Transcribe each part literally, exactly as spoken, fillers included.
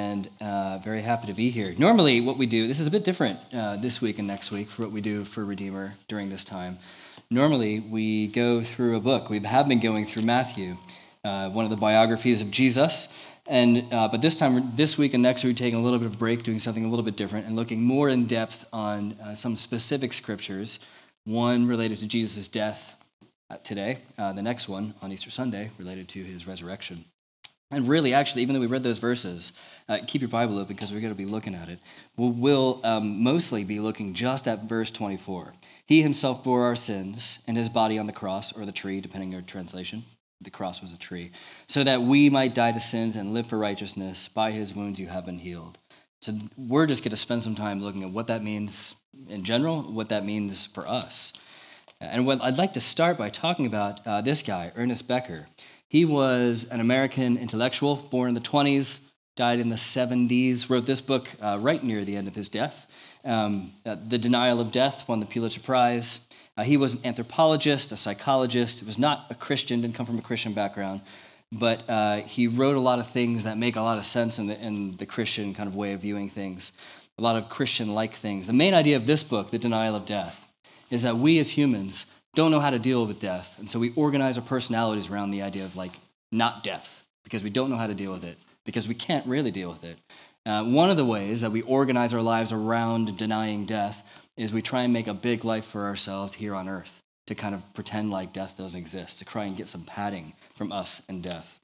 and uh, very happy to be here. Normally, what we do, this is a bit different uh, this week and next week for what we do for Redeemer during this time. Normally, we go through a book. We have been going through Matthew, uh, one of the biographies of Jesus, and uh, but this time, this week and next week, we're taking a little bit of a break, doing something a little bit different, and looking more in depth on uh, some specific scriptures, one related to Jesus' death today, uh, the next one on Easter Sunday related to his resurrection. And really, actually, even though we read those verses, uh, keep your Bible open because we're going to be looking at it. We'll, we'll um, mostly be looking just at verse twenty-four. He himself bore our sins in his body on the cross, or the tree, depending on your translation. The cross was a tree. So that we might die to sins and live for righteousness. By his wounds you have been healed. So we're just going to spend some time looking at what that means in general, what that means for us. And what I'd like to start by talking about uh, this guy, Ernest Becker. He was an American intellectual, born in the twenties, died in the seventies, wrote this book uh, right near the end of his death. Um, uh, The Denial of Death won the Pulitzer Prize. Uh, he was an anthropologist, a psychologist. He was not a Christian, didn't come from a Christian background, but uh, he wrote a lot of things that make a lot of sense in the, in the Christian kind of way of viewing things, a lot of Christian-like things. The main idea of this book, The Denial of Death, is that we as humans don't know how to deal with death, and so we organize our personalities around the idea of like not death, because we don't know how to deal with it, because we can't really deal with it. Uh, one of the ways that we organize our lives around denying death is we try and make a big life for ourselves here on earth, to kind of pretend like death doesn't exist, to try and get some padding from us and death.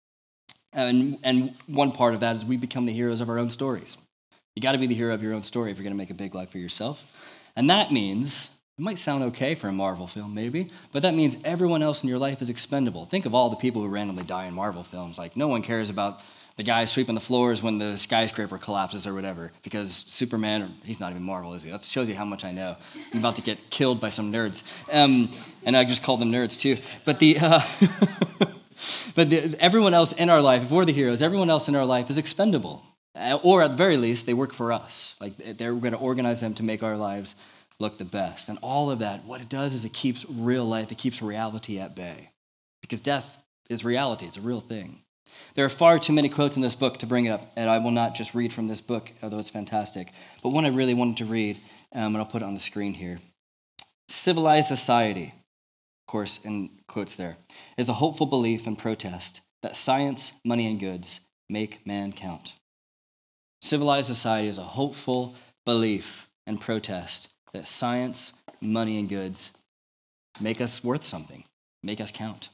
And, and one part of that is we become the heroes of our own stories. You got to be the hero of your own story if you're going to make a big life for yourself. And that means, it might sound okay for a Marvel film, maybe, but that means everyone else in your life is expendable. Think of all the people who randomly die in Marvel films. Like, no one cares about the guy sweeping the floors when the skyscraper collapses or whatever, because Superman, he's not even Marvel, is he? That shows you how much I know. I'm about to get killed by some nerds. Um, and I just call them nerds, too. But the... Uh, but the, everyone else in our life, if we're the heroes, everyone else in our life is expendable. Or at the very least, they work for us. Like, they're going to organize them to make our lives look the best. And all of that, what it does is it keeps real life, it keeps reality at bay. Because death is reality, it's a real thing. There are far too many quotes in this book to bring up, and I will not just read from this book, although it's fantastic. But one I really wanted to read, um, and I'll put it on the screen here. Civilized society, of course, in quotes there, is a hopeful belief and protest that science, money, and goods make man count. Civilized society is a hopeful belief and protest that science, money, and goods make us worth something, make us count.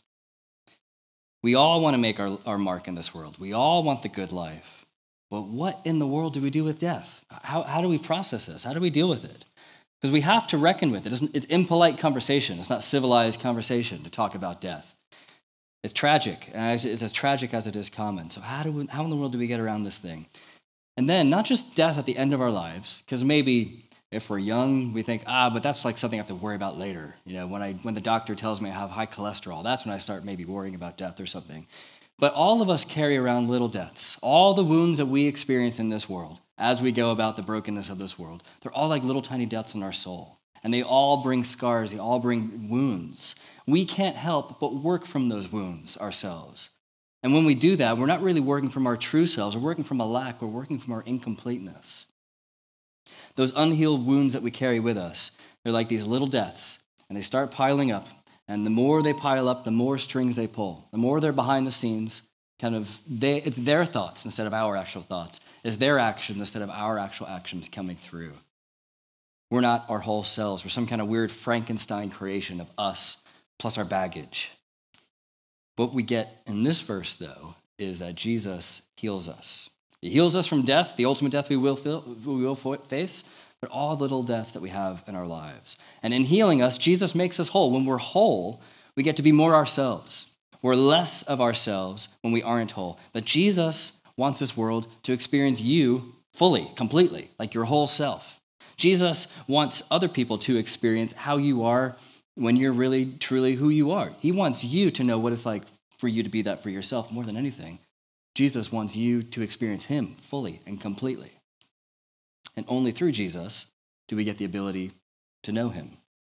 We all want to make our, our mark in this world. We all want the good life. But what in the world do we do with death? How, how do we process this? How do we deal with it? Because we have to reckon with it. It's, it's impolite conversation. It's not civilized conversation to talk about death. It's tragic. And it's as tragic as it is common. So how do we, how in the world do we get around this thing? And then not just death at the end of our lives, because maybe if we're young, we think, ah, but that's like something I have to worry about later. You know, when I when the doctor tells me I have high cholesterol, that's when I start maybe worrying about death or something. But all of us carry around little deaths. All the wounds that we experience in this world, as we go about the brokenness of this world, they're all like little tiny deaths in our soul. And they all bring scars, they all bring wounds. We can't help but work from those wounds ourselves. And when we do that, we're not really working from our true selves. We're working from a lack. We're working from our incompleteness. Those unhealed wounds that we carry with us, they're like these little deaths, and they start piling up. And the more they pile up, the more strings they pull. The more they're behind the scenes, kind of, they, it's their thoughts instead of our actual thoughts. It's their actions instead of our actual actions coming through. We're not our whole selves. We're some kind of weird Frankenstein creation of us plus our baggage. What we get in this verse, though, is that Jesus heals us. He heals us from death, the ultimate death we will, feel, we will face, but all the little deaths that we have in our lives. And in healing us, Jesus makes us whole. When we're whole, we get to be more ourselves. We're less of ourselves when we aren't whole. But Jesus wants this world to experience you fully, completely, like your whole self. Jesus wants other people to experience how you are when you're really, truly who you are. He wants you to know what it's like for you to be that for yourself more than anything. Jesus wants you to experience him fully and completely. And only through Jesus do we get the ability to know him.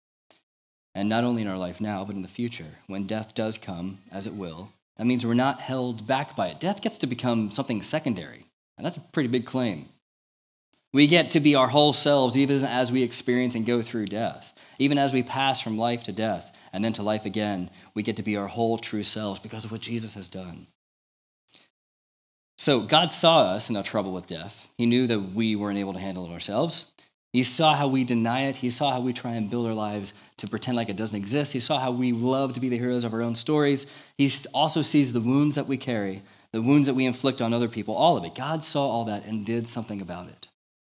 And not only in our life now, but in the future, when death does come, as it will, that means we're not held back by it. Death gets to become something secondary. And that's a pretty big claim. We get to be our whole selves even as we experience and go through death. Even as we pass from life to death and then to life again, we get to be our whole true selves because of what Jesus has done. So God saw us in our trouble with death. He knew that we weren't able to handle it ourselves. He saw how we deny it. He saw how we try and build our lives to pretend like it doesn't exist. He saw how we love to be the heroes of our own stories. He also sees the wounds that we carry, the wounds that we inflict on other people, all of it. God saw all that and did something about it.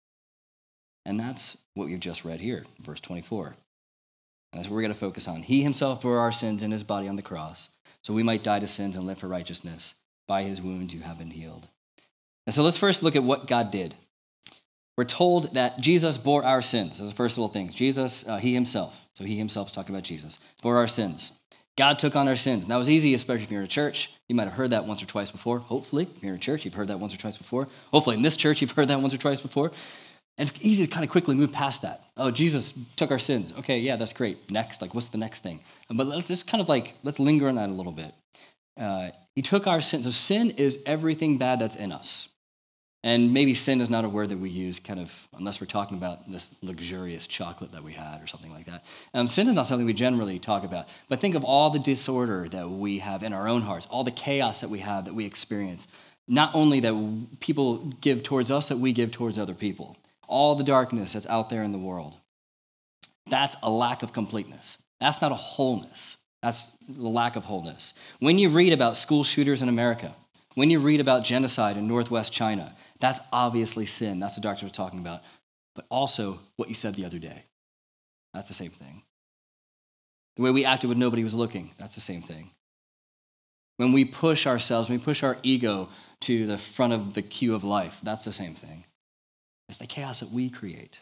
And that's what we've just read here, verse twenty-four. And that's what we're going to focus on. He himself bore our sins in his body on the cross, so we might die to sins and live for righteousness. By his wounds you have been healed. And so let's first look at what God did. We're told that Jesus bore our sins. That's the first little thing. Jesus, uh, he himself. So he himself is talking about Jesus. Bore our sins. God took on our sins. Now, it was easy, especially if you're in a church. You might have heard that once or twice before. Hopefully, if you're in a church, you've heard that once or twice before. Hopefully, in this church, you've heard that once or twice before. And it's easy to kind of quickly move past that. Oh, Jesus took our sins. Okay, yeah, that's great. Next, like, what's the next thing? But let's just kind of like, let's linger on that a little bit. Uh, he took our sins. So sin is everything bad that's in us. And maybe sin is not a word that we use kind of, unless we're talking about this luxurious chocolate that we had or something like that. Um, sin is not something we generally talk about. But think of all the disorder that we have in our own hearts, all the chaos that we have, that we experience. Not only that people give towards us, that we give towards other people. All the darkness that's out there in the world. That's a lack of completeness. That's not a wholeness. That's the lack of wholeness. When you read about school shooters in America, when you read about genocide in Northwest China, that's obviously sin. That's what the doctor was talking about. But also what you said the other day. That's the same thing. The way we acted when nobody was looking, that's the same thing. When we push ourselves, when we push our ego to the front of the queue of life, that's the same thing. It's the chaos that we create.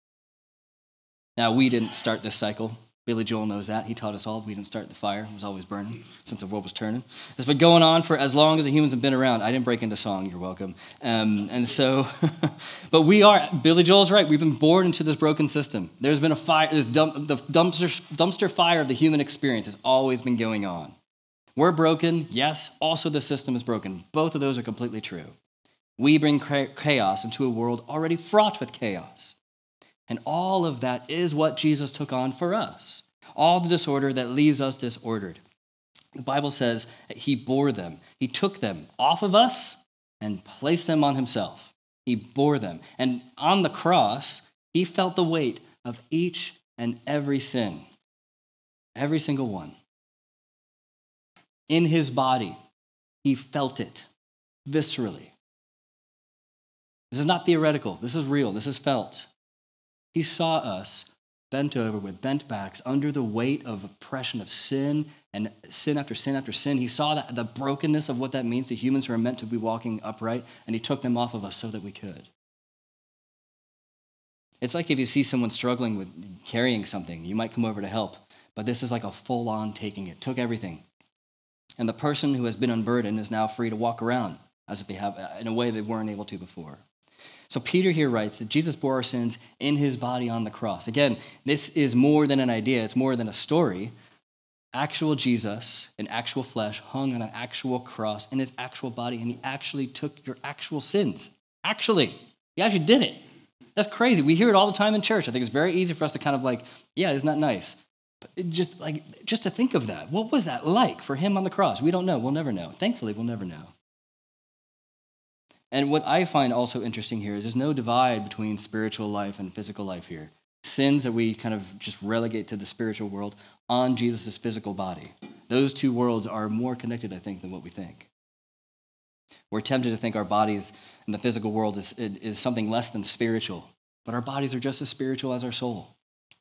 Now, we didn't start this cycle. Billy Joel knows that. He taught us all. We didn't start the fire. It was always burning since the world was turning. It's been going on for as long as the humans have been around. I didn't break into song. You're welcome. Um, and so, but we are, Billy Joel's right. We've been born into this broken system. There's been a fire, this dump, the dumpster, dumpster fire of the human experience has always been going on. We're broken, yes. Also, the system is broken. Both of those are completely true. We bring chaos into a world already fraught with chaos. And all of that is what Jesus took on for us. All the disorder that leaves us disordered. The Bible says that he bore them. He took them off of us and placed them on himself. He bore them. And on the cross, he felt the weight of each and every sin. Every single one. In his body, he felt it viscerally. This is not theoretical. This is real. This is felt. He saw us bent over with bent backs under the weight of oppression of sin and sin after sin after sin. He saw that, the brokenness of what that means to humans who are meant to be walking upright, and he took them off of us so that we could. It's like if you see someone struggling with carrying something, you might come over to help, but this is like a full-on taking it. Took everything. And the person who has been unburdened is now free to walk around as if they have, in a way they weren't able to before. So Peter here writes that Jesus bore our sins in his body on the cross. Again, this is more than an idea. It's more than a story. Actual Jesus in actual flesh hung on an actual cross in his actual body, and he actually took your actual sins. Actually, he actually did it. That's crazy. We hear it all the time in church. I think it's very easy for us to kind of like, yeah, isn't that nice? But it just like, just to think of that. What was that like for him on the cross? We don't know. We'll never know. Thankfully, we'll never know. And what I find also interesting here is there's no divide between spiritual life and physical life here. Sins that we kind of just relegate to the spiritual world on Jesus' physical body. Those two worlds are more connected, I think, than what we think. We're tempted to think our bodies and the physical world is, is something less than spiritual, but our bodies are just as spiritual as our soul.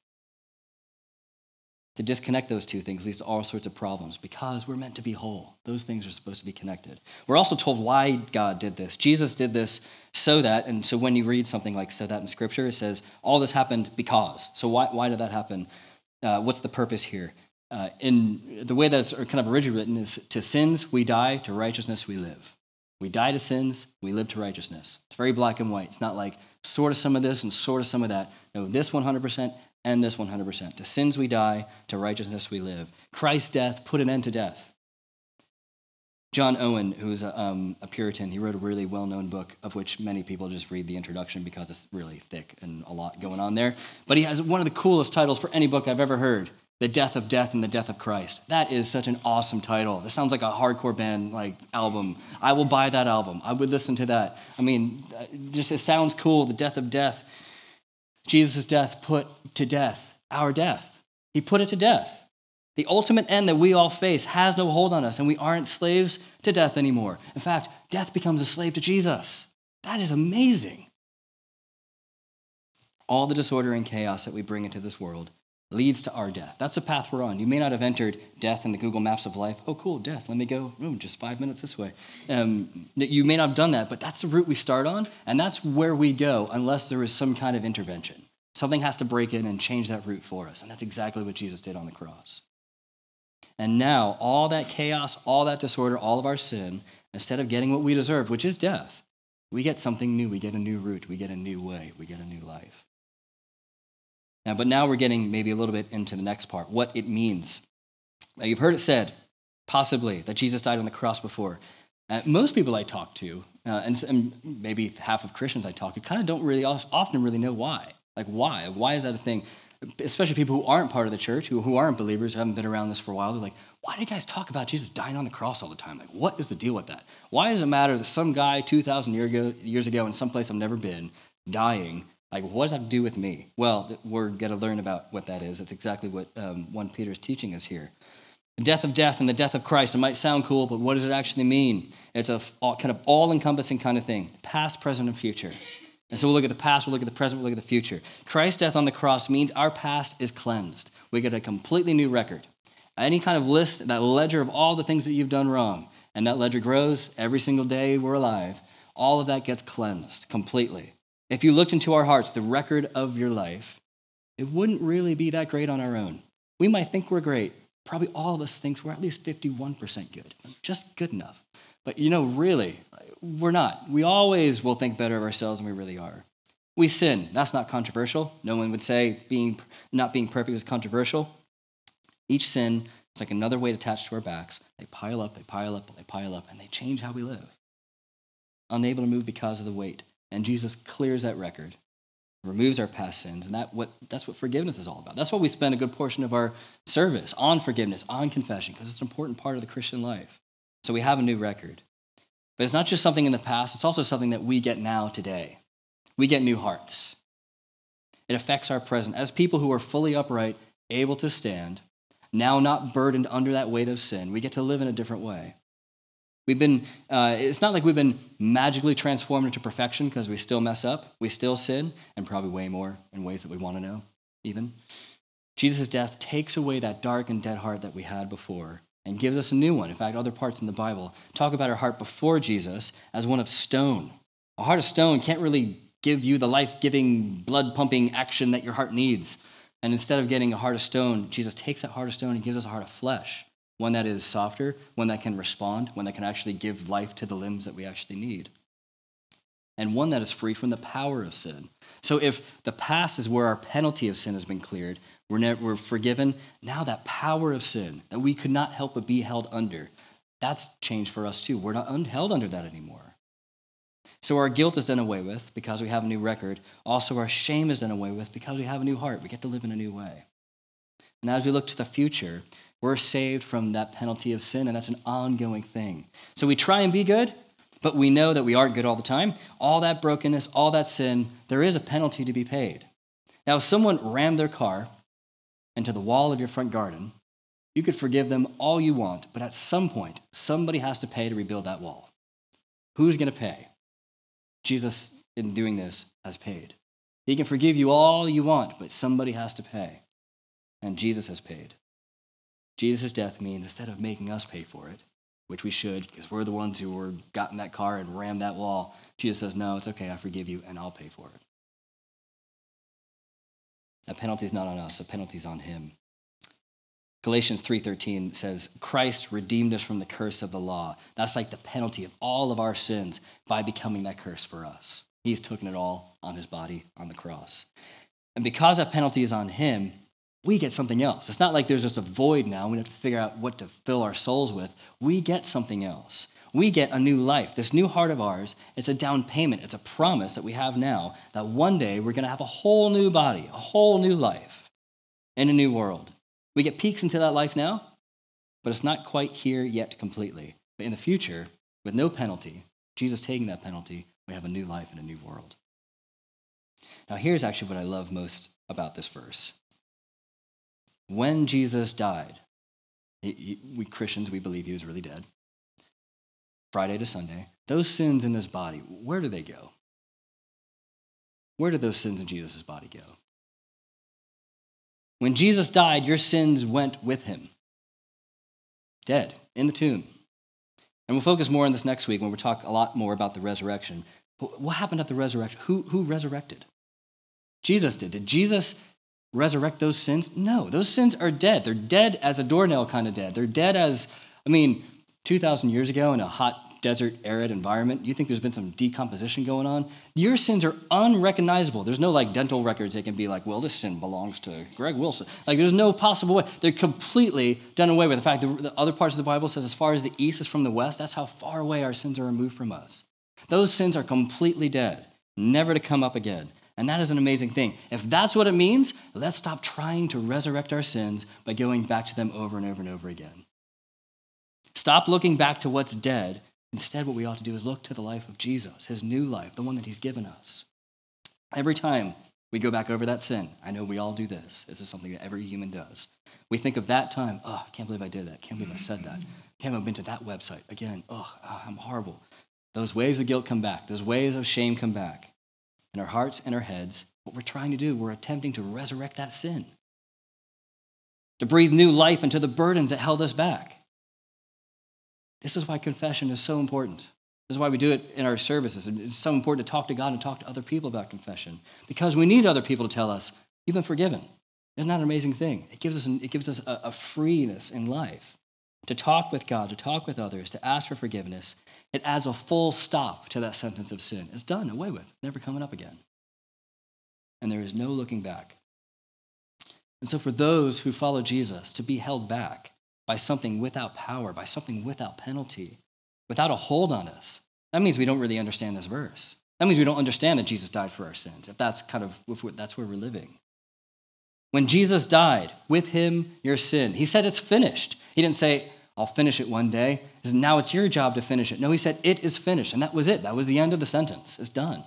To disconnect those two things leads to all sorts of problems because we're meant to be whole. Those things are supposed to be connected. We're also told why God did this. Jesus did this so that, and so when you read something like so that in Scripture, it says all this happened because. So why, why did that happen? Uh, what's the purpose here? Uh, in the way that it's kind of originally written is to sins we die, to righteousness we live. We die to sins, we live to righteousness. It's very black and white. It's not like sort of some of this and sort of some of that. No, this one hundred percent and this one hundred percent. To sins we die, to righteousness we live. Christ's death put an end to death. John Owen, who's a, um, a Puritan, he wrote a really well-known book of which many people just read the introduction because it's really thick and a lot going on there. But he has one of the coolest titles for any book I've ever heard, The Death of Death and the Death of Christ. That is such an awesome title. This sounds like a hardcore band like album. I will buy that album. I would listen to that. I mean, just it sounds cool, The Death of Death. Jesus' death put to death our death. He put it to death. The ultimate end that we all face has no hold on us, and we aren't slaves to death anymore. In fact, death becomes a slave to Jesus. That is amazing. All the disorder and chaos that we bring into this world leads to our death. That's the path we're on. You may not have entered death in the Google Maps of life. Oh, cool, death. Let me go, oh, just five minutes this way. Um, you may not have done that, but that's the route we start on, and that's where we go unless there is some kind of intervention. Something has to break in and change that route for us, and that's exactly what Jesus did on the cross. And now, all that chaos, all that disorder, all of our sin, instead of getting what we deserve, which is death, we get something new. We get a new route. We get a new way. We get a new life. Now, but now we're getting maybe a little bit into the next part, what it means. Now, you've heard it said, possibly, that Jesus died on the cross before. Uh, most people I talk to, uh, and, and maybe half of Christians I talk to, kind of don't really often really know why. Like, why? Why is that a thing? Especially people who aren't part of the church, who, who aren't believers, who haven't been around this for a while. They're like, why do you guys talk about Jesus dying on the cross all the time? Like, what is the deal with that? Why does it matter that some guy two thousand years ago, years ago in some place I've never been, dying? Like, what does that have to do with me? Well, we're going to learn about what that is. It's exactly what um, First Peter is teaching us here. The death of death and the death of Christ. It might sound cool, but what does it actually mean? It's a all, kind of all-encompassing kind of thing, past, present, and future. And so we'll look at the past, we'll look at the present, we'll look at the future. Christ's death on the cross means our past is cleansed. We get a completely new record. Any kind of list, that ledger of all the things that you've done wrong, and that ledger grows every single day we're alive, all of that gets cleansed completely. If you looked into our hearts, the record of your life, it wouldn't really be that great on our own. We might think we're great. Probably all of us thinks we're at least fifty-one percent good, just good enough. But you know, really, we're not. We always will think better of ourselves than we really are. We sin. That's not controversial. No one would say being not being perfect is controversial. Each sin is like another weight attached to our backs. They pile up, they pile up, they pile up, and they change how we live. Unable to move because of the weight. And Jesus clears that record, removes our past sins, and that what that's what forgiveness is all about. That's why we spend a good portion of our service on forgiveness, on confession, because it's an important part of the Christian life. So we have a new record. But it's not just something in the past, it's also something that we get now today. We get new hearts. It affects our present. As people who are fully upright, able to stand, now not burdened under that weight of sin, we get to live in a different way. We've been, uh, it's not like we've been magically transformed into perfection because we still mess up. We still sin, and probably way more in ways that we want to know, even. Jesus' death takes away that dark and dead heart that we had before and gives us a new one. In fact, other parts in the Bible talk about our heart before Jesus as one of stone. A heart of stone can't really give you the life-giving, blood-pumping action that your heart needs. And instead of getting a heart of stone, Jesus takes that heart of stone and gives us a heart of flesh. One that is softer, one that can respond, one that can actually give life to the limbs that we actually need. And one that is free from the power of sin. So if the past is where our penalty of sin has been cleared, we're, never, we're forgiven, now that power of sin that we could not help but be held under, that's changed for us too. We're not un- held under that anymore. So our guilt is done away with because we have a new record. Also, our shame is done away with because we have a new heart. We get to live in a new way. And as we look to the future, we're saved from that penalty of sin, and that's an ongoing thing. So we try and be good, but we know that we aren't good all the time. All that brokenness, all that sin, there is a penalty to be paid. Now, if someone rammed their car into the wall of your front garden, you could forgive them all you want, but at some point, somebody has to pay to rebuild that wall. Who's going to pay? Jesus, in doing this, has paid. He can forgive you all you want, but somebody has to pay. And Jesus has paid. Jesus' death means instead of making us pay for it, which we should, because we're the ones who were got in that car and rammed that wall, Jesus says, no, it's okay, I forgive you, and I'll pay for it. The penalty is not on us, the penalty is on him. Galatians three thirteen says, Christ redeemed us from the curse of the law. That's like the penalty of all of our sins by becoming that curse for us. He's taken it all on his body on the cross. And because that penalty is on him, we get something else. It's not like there's just a void now. We have to figure out what to fill our souls with. We get something else. We get a new life. This new heart of ours, it's a down payment. It's a promise that we have now that one day we're going to have a whole new body, a whole new life in a new world. We get peeks into that life now, but it's not quite here yet completely. But in the future, with no penalty, Jesus taking that penalty, we have a new life in a new world. Now, here's actually what I love most about this verse. When Jesus died, he, he, we Christians, we believe he was really dead. Friday to Sunday, those sins in his body, where do they go? Where did those sins in Jesus' body go? When Jesus died, your sins went with him. Dead, in the tomb. And we'll focus more on this next week when we talk a lot more about the resurrection. But what happened at the resurrection? Who, who resurrected? Jesus did. Did Jesus resurrect those sins? No, those sins are dead. They're dead as a doornail kind of dead. They're dead as, I mean, two thousand years ago in a hot desert, arid environment, you think there's been some decomposition going on? Your sins are unrecognizable. There's no like dental records that can be like, well, this sin belongs to Greg Wilson. Like there's no possible way. They're completely done away with. In fact, the, the other parts of the Bible says as far as the east is from the west, that's how far away our sins are removed from us. Those sins are completely dead, never to come up again. And that is an amazing thing. If that's what it means, let's stop trying to resurrect our sins by going back to them over and over and over again. Stop looking back to what's dead. Instead, what we ought to do is look to the life of Jesus, his new life, the one that he's given us. Every time we go back over that sin, I know we all do this. This is something that every human does. We think of that time, oh, I can't believe I did that. Can't believe I said that. Can't believe I've been to that website. Again, oh, I'm horrible. Those waves of guilt come back. Those waves of shame come back. In our hearts and our heads, what we're trying to do, we're attempting to resurrect that sin. To breathe new life into the burdens that held us back. This is why confession is so important. This is why we do it in our services. It's so important to talk to God and talk to other people about confession. Because we need other people to tell us, you've been forgiven. Isn't that an amazing thing? It gives us, an, it gives us a, a freeness in life. To talk with God, to talk with others, to ask for forgiveness. It adds a full stop to that sentence of sin. It's done, away with, never coming up again. And there is no looking back. And so for those who follow Jesus, to be held back by something without power, by something without penalty, without a hold on us, that means we don't really understand this verse. That means we don't understand that Jesus died for our sins, if that's kind of, if that's where we're living. When Jesus died, with him, your sin, he said it's finished. He didn't say, I'll finish it one day. He said, now it's your job to finish it. No, he said, it is finished. And that was it. That was the end of the sentence. It's done.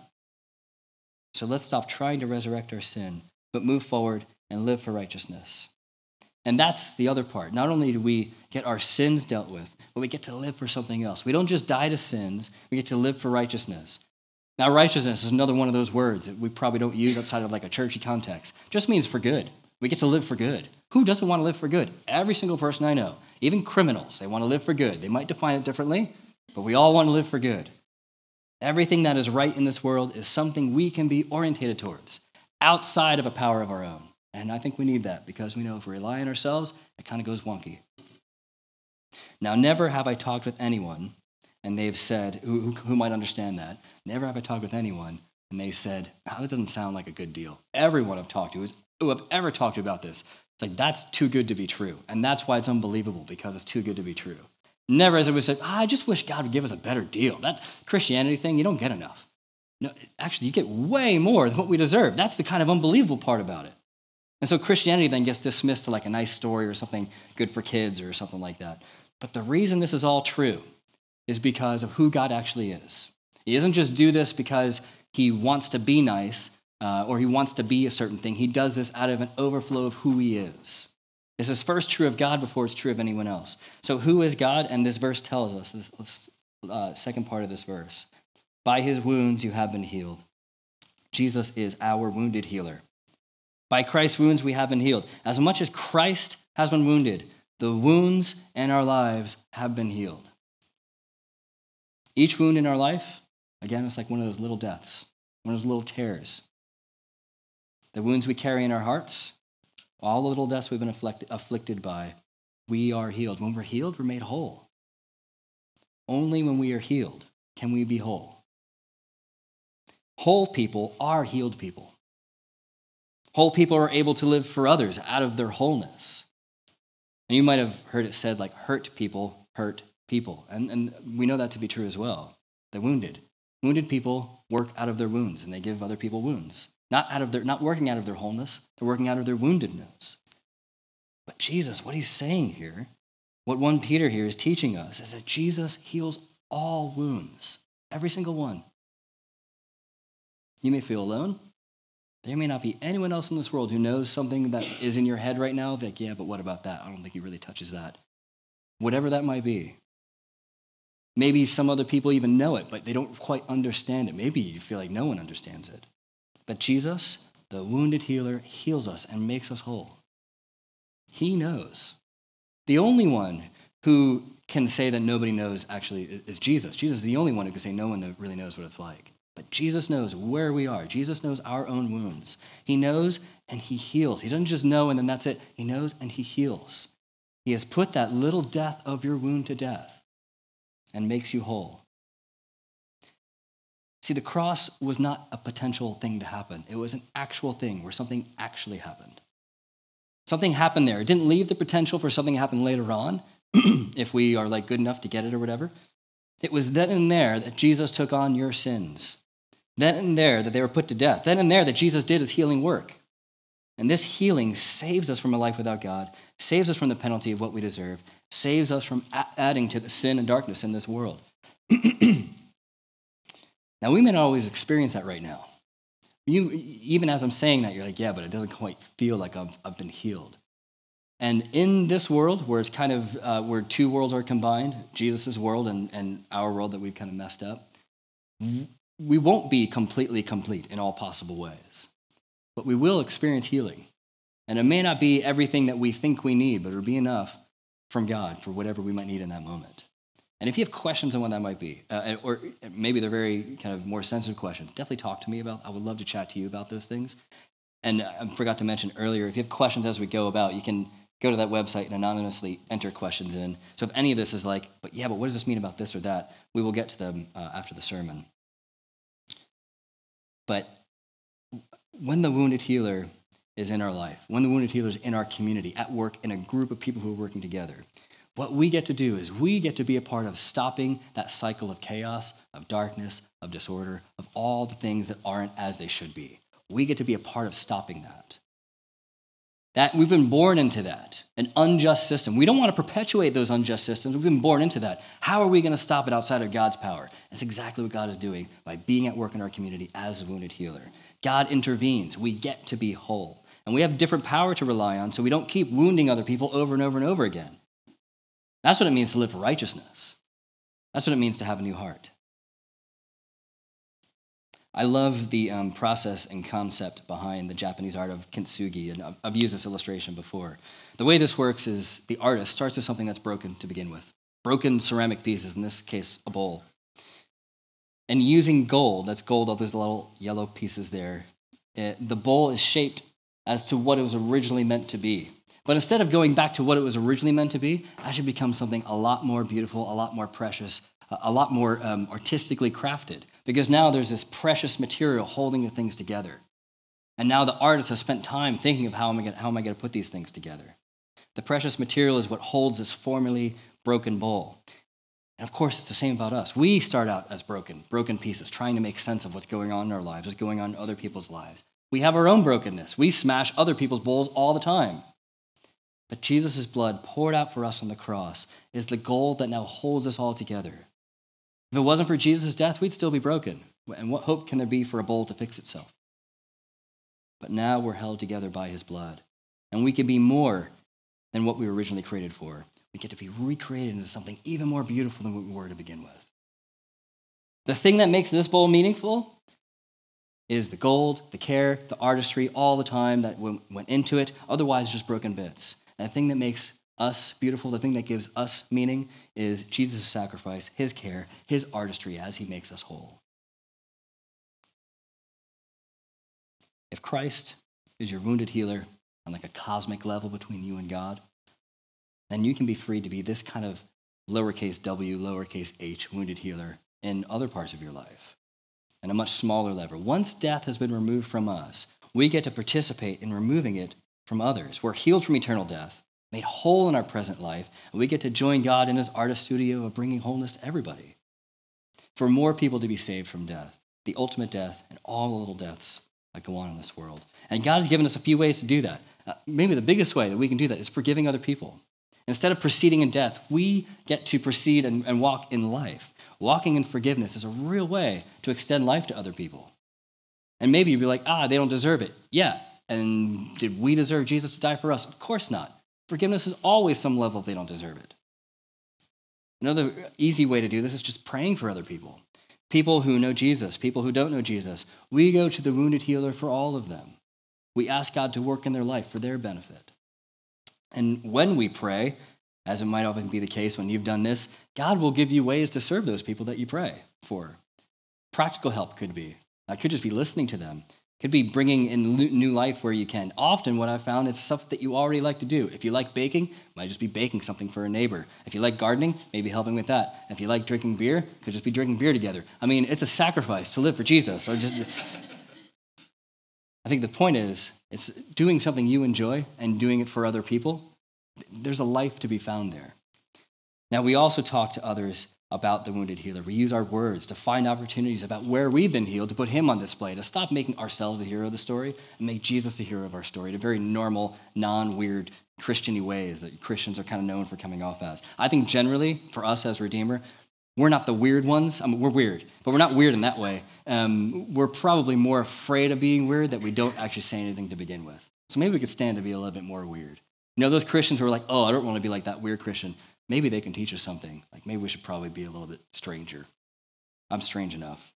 So let's stop trying to resurrect our sin, but move forward and live for righteousness. And that's the other part. Not only do we get our sins dealt with, but we get to live for something else. We don't just die to sins, we get to live for righteousness. Now, righteousness is another one of those words that we probably don't use outside of like a churchy context. It just means for good. We get to live for good. Who doesn't want to live for good? Every single person I know, even criminals, they want to live for good. They might define it differently, but we all want to live for good. Everything that is right in this world is something we can be orientated towards, outside of a power of our own. And I think we need that because we know if we rely on ourselves, it kind of goes wonky. Now, never have I talked with anyone, and they've said, who, who might understand that, never have I talked with anyone, and they said, oh, that doesn't sound like a good deal. Everyone I've talked to, is, who I've ever talked to about this, it's like, that's too good to be true. And that's why it's unbelievable, because it's too good to be true. Never has it said, oh, I just wish God would give us a better deal. That Christianity thing, you don't get enough. No, actually, you get way more than what we deserve. That's the kind of unbelievable part about it. And so Christianity then gets dismissed to like a nice story or something good for kids or something like that. But the reason this is all true is because of who God actually is. He doesn't just do this because he wants to be nice uh, or he wants to be a certain thing. He does this out of an overflow of who he is. This is first true of God before it's true of anyone else. So who is God? And this verse tells us, this uh, second part of this verse, by his wounds you have been healed. Jesus is our wounded healer. By Christ's wounds we have been healed. As much as Christ has been wounded, the wounds in our lives have been healed. Each wound in our life, again, it's like one of those little deaths, one of those little tears. The wounds we carry in our hearts, all the little deaths we've been afflicted, afflicted by, we are healed. When we're healed, we're made whole. Only when we are healed can we be whole. Whole people are healed people. Whole people are able to live for others out of their wholeness. And you might have heard it said like hurt people hurt people. And, and we know that to be true as well. The wounded. Wounded people work out of their wounds and they give other people wounds. Not out of their, not working out of their wholeness, they're working out of their woundedness. But Jesus, what he's saying here, what First Peter here is teaching us, is that Jesus heals all wounds, every single one. You may feel alone. There may not be anyone else in this world who knows something that is in your head right now, like, yeah, but what about that? I don't think he really touches that. Whatever that might be. Maybe some other people even know it, but they don't quite understand it. Maybe you feel like no one understands it. But Jesus, the wounded healer, heals us and makes us whole. He knows. The only one who can say that nobody knows actually is Jesus. Jesus is the only one who can say no one really knows what it's like. But Jesus knows where we are. Jesus knows our own wounds. He knows and he heals. He doesn't just know and then that's it. He knows and he heals. He has put that little death of your wound to death and makes you whole. See, the cross was not a potential thing to happen. It was an actual thing where something actually happened. Something happened there. It didn't leave the potential for something to happen later on, if we are like good enough to get it or whatever. It was then and there that Jesus took on your sins. Then and there that they were put to death. Then and there that Jesus did his healing work. And this healing saves us from a life without God, saves us from the penalty of what we deserve, saves us from a- adding to the sin and darkness in this world. Now, we may not always experience that right now. You, even as I'm saying that, you're like, yeah, but it doesn't quite feel like I've, I've been healed. And in this world, where it's kind of, uh, where two worlds are combined, Jesus' world and, and our world that we've kind of messed up, we won't be completely complete in all possible ways. But we will experience healing. And it may not be everything that we think we need, but it'll be enough from God for whatever we might need in that moment. And if you have questions on what that might be, uh, or maybe they're very kind of more sensitive questions, definitely talk to me about. I would love to chat to you about those things. And I forgot to mention earlier, if you have questions as we go about, you can go to that website and anonymously enter questions in. So if any of this is like, but yeah, but what does this mean about this or that? We will get to them uh, after the sermon. But when the wounded healer is in our life, when the wounded healer is in our community, at work, in a group of people who are working together, what we get to do is we get to be a part of stopping that cycle of chaos, of darkness, of disorder, of all the things that aren't as they should be. We get to be a part of stopping that. That we've been born into that, an unjust system. We don't want to perpetuate those unjust systems. We've been born into that. How are we going to stop it outside of God's power? That's exactly what God is doing by being at work in our community as a wounded healer. God intervenes. We get to be whole. And we have different power to rely on so we don't keep wounding other people over and over and over again. That's what it means to live for righteousness. That's what it means to have a new heart. I love the um, process and concept behind the Japanese art of kintsugi, and I've, I've used this illustration before. The way this works is the artist starts with something that's broken to begin with. Broken ceramic pieces, in this case, a bowl. And using gold, that's gold, all those little yellow pieces there, it, the bowl is shaped as to what it was originally meant to be. But instead of going back to what it was originally meant to be, it should become something a lot more beautiful, a lot more precious, a lot more um, artistically crafted. Because now there's this precious material holding the things together. And now the artist has spent time thinking of how am I going, how am I going to put these things together. The precious material is what holds this formerly broken bowl. And of course, it's the same about us. We start out as broken, broken pieces, trying to make sense of what's going on in our lives, what's going on in other people's lives. We have our own brokenness. We smash other people's bowls all the time. But Jesus' blood poured out for us on the cross is the gold that now holds us all together. If it wasn't for Jesus' death, we'd still be broken. And what hope can there be for a bowl to fix itself? But now we're held together by his blood. And we can be more than what we were originally created for. We get to be recreated into something even more beautiful than what we were to begin with. The thing that makes this bowl meaningful is the gold, the care, the artistry, all the time that went into it, otherwise just broken bits. And the thing that makes us beautiful, the thing that gives us meaning is Jesus' sacrifice, his care, his artistry as he makes us whole. If Christ is your wounded healer on like a cosmic level between you and God, then you can be free to be this kind of lowercase w, lowercase h, wounded healer in other parts of your life, and a much smaller level. Once death has been removed from us, we get to participate in removing it from others. We're healed from eternal death, made whole in our present life, and we get to join God in his artist studio of bringing wholeness to everybody. For more people to be saved from death, the ultimate death, and all the little deaths that go on in this world. And God has given us a few ways to do that. Uh, maybe the biggest way that we can do that is forgiving other people. Instead of proceeding in death, we get to proceed and, and walk in life. Walking in forgiveness is a real way to extend life to other people. And maybe you'd be like, ah, they don't deserve it. Yeah, and did we deserve Jesus to die for us? Of course not. Forgiveness is always some level if they don't deserve it. Another easy way to do this is just praying for other people. People who know Jesus, people who don't know Jesus. We go to the wounded healer for all of them. We ask God to work in their life for their benefit. And when we pray, as it might often be the case when you've done this, God will give you ways to serve those people that you pray for. Practical help could be. It could just be listening to them. It could be bringing in new life where you can. Often what I've found is stuff that you already like to do. If you like baking, it might just be baking something for a neighbor. If you like gardening, maybe helping with that. If you like drinking beer, it could just be drinking beer together. I mean, it's a sacrifice to live for Jesus. Or just, I think the point is, it's doing something you enjoy and doing it for other people. There's a life to be found there. Now, we also talk to others about the wounded healer. We use our words to find opportunities about where we've been healed, to put him on display, to stop making ourselves the hero of the story and make Jesus the hero of our story, to very normal, non-weird, Christian-y ways that Christians are kind of known for coming off as. I think generally, for us as Redeemer, we're not the weird ones. I mean, we're weird, but we're not weird in that way. Um, we're probably more afraid of being weird that we don't actually say anything to begin with. So maybe we could stand to be a little bit more weird. You know, those Christians who are like, oh, I don't want to be like that weird Christian. Maybe they can teach us something. Like maybe we should probably be a little bit stranger. I'm strange enough.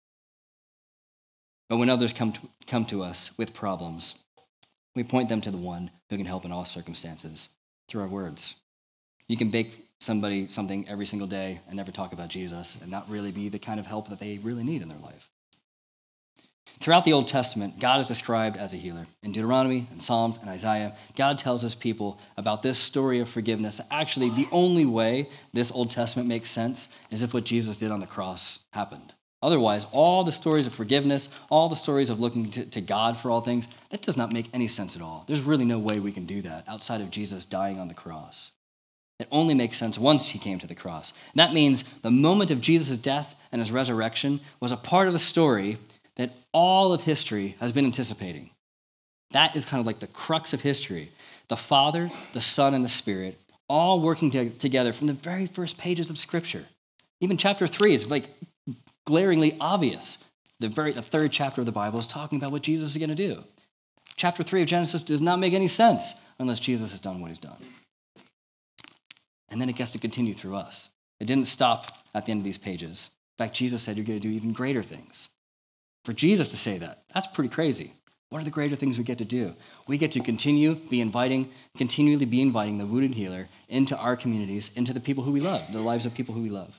But when others come to, come to us with problems, we point them to the one who can help in all circumstances through our words. You can bake somebody something every single day and never talk about Jesus and not really be the kind of help that they really need in their life. Throughout the Old Testament, God is described as a healer. In Deuteronomy and Psalms and Isaiah, God tells his people about this story of forgiveness. Actually, the only way this Old Testament makes sense is if what Jesus did on the cross happened. Otherwise, all the stories of forgiveness, all the stories of looking to, to God for all things, that does not make any sense at all. There's really no way we can do that outside of Jesus dying on the cross. It only makes sense once he came to the cross. And that means the moment of Jesus' death and his resurrection was a part of the story that all of history has been anticipating. That is kind of like the crux of history. The Father, the Son, and the Spirit all working to- together from the very first pages of Scripture. Even chapter three is like glaringly obvious. The very the third chapter of the Bible is talking about what Jesus is going to do. Chapter three of Genesis does not make any sense unless Jesus has done what he's done. And then it gets to continue through us. It didn't stop at the end of these pages. In fact, Jesus said you're going to do even greater things. For Jesus to say that, that's pretty crazy. What are the greater things we get to do? We get to continue be inviting, continually be inviting the wounded healer into our communities, into the people who we love, the lives of people who we love.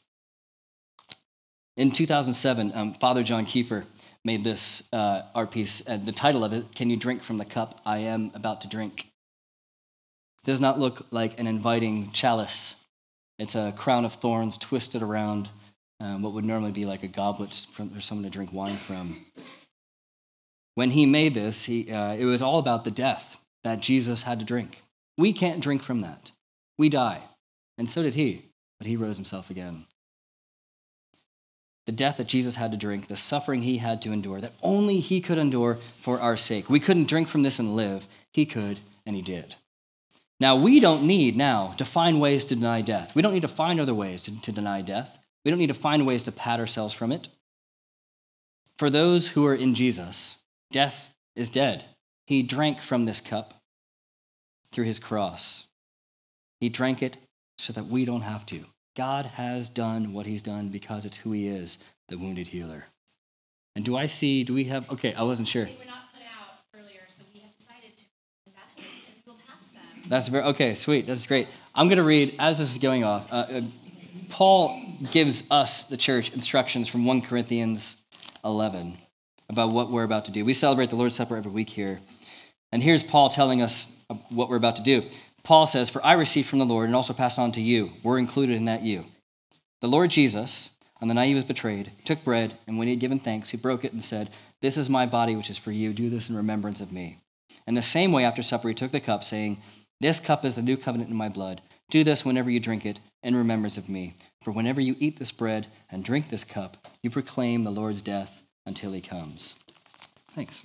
In two thousand seven, um, Father John Kiefer made this uh, art piece. Uh, the title of it, Can You Drink from the Cup I Am About to Drink? It does not look like an inviting chalice. It's a crown of thorns twisted around Um, what would normally be like a goblet from, for someone to drink wine from. When he made this, he, uh, it was all about the death that Jesus had to drink. We can't drink from that. We die. And so did he, but he rose himself again. The death that Jesus had to drink, the suffering he had to endure, that only he could endure for our sake. We couldn't drink from this and live. He could, and he did. Now, we don't need now to find ways to deny death. We don't need to find other ways to, to deny death. We don't need to find ways to pat ourselves from it. For those who are in Jesus, death is dead. He drank from this cup through his cross. He drank it so that we don't have to. God has done what he's done because it's who he is, the wounded healer. And do I see, do we have, okay, I wasn't sure. They were not put out earlier, so we have decided to invest in and we'll pass them. That's very, okay, sweet, that's great. I'm going to read, as this is going off, uh, uh, Paul gives us, the church, instructions from First Corinthians eleven about what we're about to do. We celebrate the Lord's Supper every week here. And here's Paul telling us what we're about to do. Paul says, "For I received from the Lord and also passed on to you." We're included in that you. The Lord Jesus, On the night he was betrayed, he took bread, and when he had given thanks, he broke it and said, "This is my body, which is for you. Do this in remembrance of me." In the same way, after supper, he took the cup, saying, "This cup is the new covenant in my blood. Do this whenever you drink it in remembrance of me. For whenever you eat this bread and drink this cup, you proclaim the Lord's death until he comes." Thanks.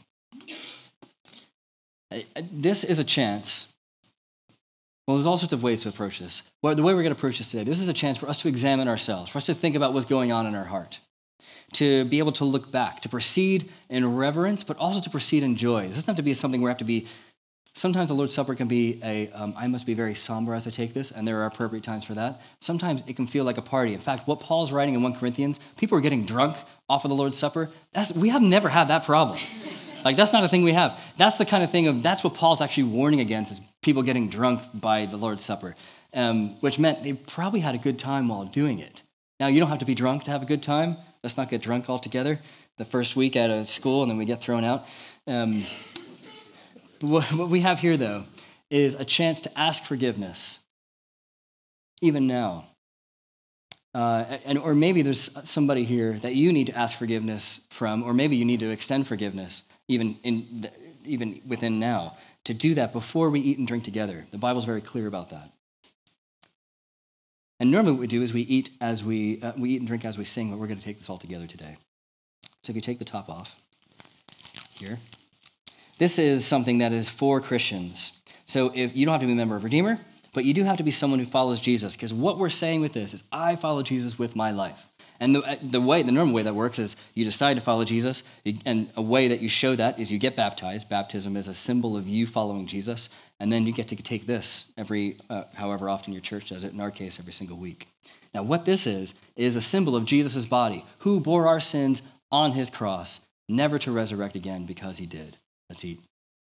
This is a chance. Well, there's all sorts of ways to approach this. Well, the way we're going to approach this today, this is a chance for us to examine ourselves, for us to think about what's going on in our heart, to be able to look back, to proceed in reverence, but also to proceed in joy. This doesn't have to be something where we have to be, sometimes the Lord's Supper can be a, um, I must be very somber as I take this, and there are appropriate times for that. Sometimes it can feel like a party. In fact, what Paul's writing in First Corinthians, people are getting drunk off of the Lord's Supper. That's, we have never had that problem. Like, that's not a thing we have. That's the kind of thing of, that's what Paul's actually warning against, is people getting drunk by the Lord's Supper, um, which meant they probably had a good time while doing it. Now, you don't have to be drunk to have a good time. Let's not get drunk altogether the first week out of school and then we get thrown out. Um, what, what we have here, though, is a chance to ask forgiveness, even now. Uh, and or maybe there's somebody here that you need to ask forgiveness from, or maybe you need to extend forgiveness, even in the, even within now, to do that before we eat and drink together. The Bible's very clear about that. And normally what we do is we eat as we uh, we eat and drink as we sing, but we're going to take this all together today. So if you take the top off here, this is something that is for Christians. So if you don't have to be a member of Redeemer, but you do have to be someone who follows Jesus, because what we're saying with this is, I follow Jesus with my life. And the, the way, the normal way that works is you decide to follow Jesus, and a way that you show that is you get baptized. Baptism is a symbol of you following Jesus, and then you get to take this every, uh, however often your church does it, in our case, every single week. Now, what this is, is a symbol of Jesus' body, who bore our sins on his cross, never to resurrect again because he did. Let's eat.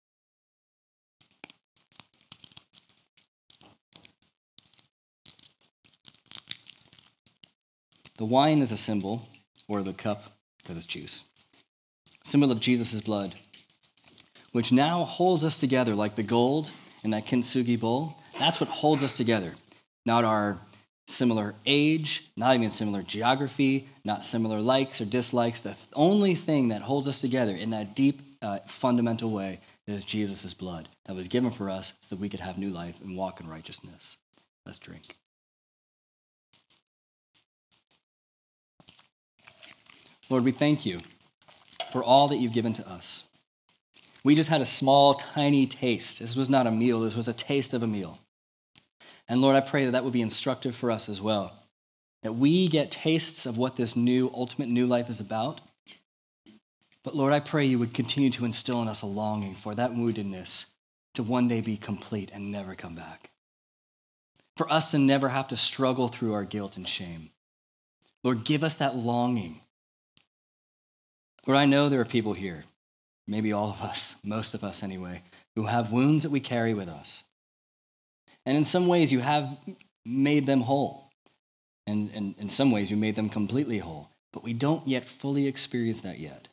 The wine is a symbol, or the cup, because it's juice, symbol of Jesus' blood, which now holds us together like the gold in that kintsugi bowl. That's what holds us together. Not our similar age, not even similar geography, not similar likes or dislikes. The only thing that holds us together in that deep, uh, fundamental way is Jesus' blood that was given for us so that we could have new life and walk in righteousness. Let's drink. Lord, we thank you for all that you've given to us. We just had a small, tiny taste. This was not a meal. This was a taste of a meal. And Lord, I pray that that would be instructive for us as well, that we get tastes of what this new, ultimate new life is about. But Lord, I pray you would continue to instill in us a longing for that woundedness to one day be complete and never come back. For us to never have to struggle through our guilt and shame. Lord, give us that longing. Lord, I know there are people here, maybe all of us, most of us anyway, who have wounds that we carry with us. And in some ways, you have made them whole. And, and in some ways, you made them completely whole. But we don't yet fully experience that yet.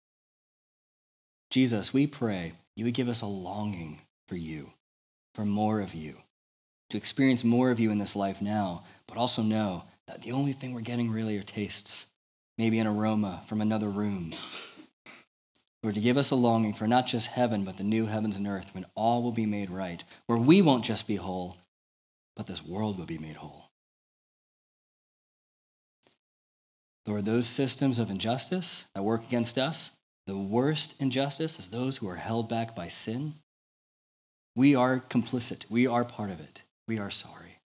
Jesus, we pray you would give us a longing for you, for more of you, to experience more of you in this life now, but also know that the only thing we're getting really are tastes, maybe an aroma from another room. Lord, to give us a longing for not just heaven, but the new heavens and earth, when all will be made right, where we won't just be whole, but this world will be made whole. Lord, those systems of injustice that work against us, the worst injustice is those who are held back by sin. We are complicit. We are part of it. We are sorry.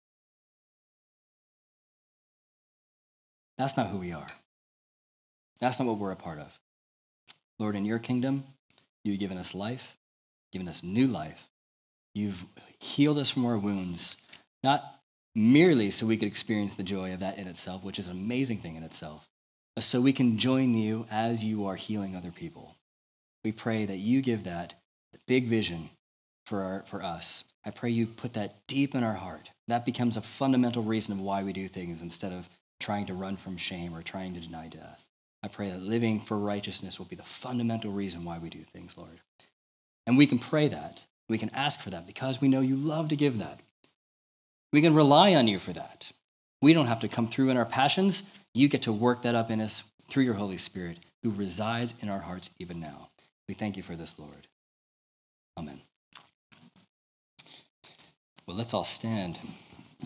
That's not who we are. That's not what we're a part of. Lord, in your kingdom, you've given us life, given us new life. You've healed us from our wounds, not merely so we could experience the joy of that in itself, which is an amazing thing in itself, but so we can join you as you are healing other people. We pray that you give that big vision for, our, for us. I pray you put that deep in our heart. That becomes a fundamental reason of why we do things instead of trying to run from shame or trying to deny death. I pray that living for righteousness will be the fundamental reason why we do things, Lord. And we can pray that. We can ask for that because we know you love to give that. We can rely on you for that. We don't have to come through in our passions. You get to work that up in us through your Holy Spirit, who resides in our hearts even now. We thank you for this, Lord. Amen. Well, let's all stand.